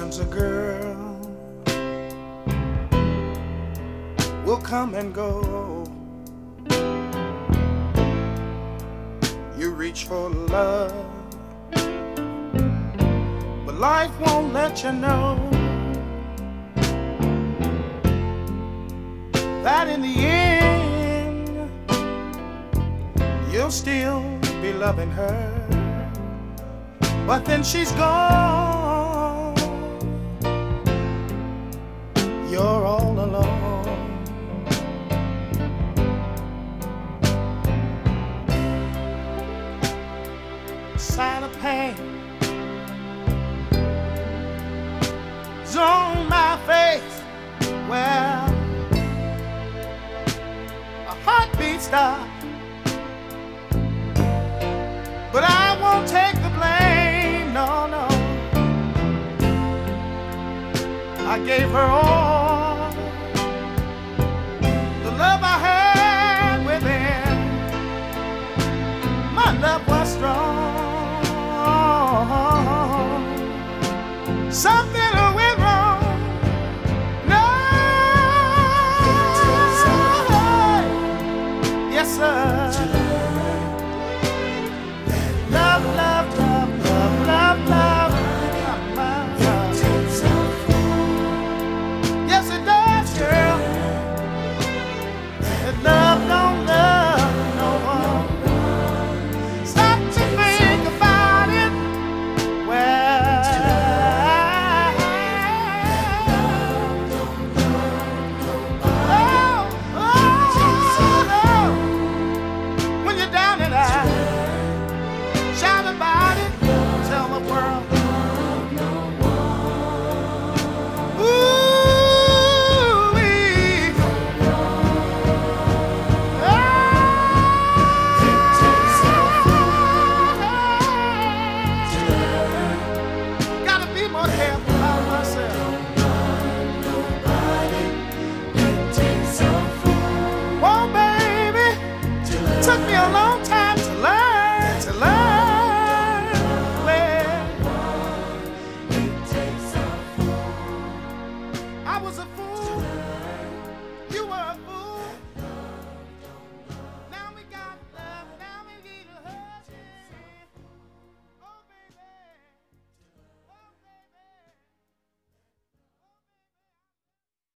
Sometimes a girl will come and go. You reach for love, but life won't let you know that in the end you'll still be loving her. But then she's gone, you're all alone. Sign of pain is on my face. Well, a heartbeat stopped, but I won't take the blame. No, no, I gave her all